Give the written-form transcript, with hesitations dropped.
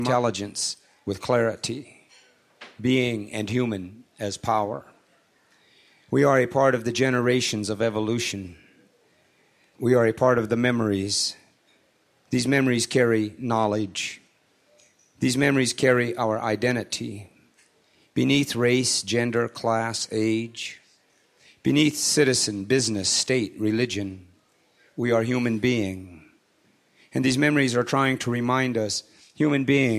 intelligence with clarity, being and human as power. We are a part of the generations of evolution. We are a part of the memories. These memories carry knowledge. These memories carry our identity. Beneath race, gender, class, age, beneath citizen, business, state, religion, we are human beings. And these memories are trying to remind us human beings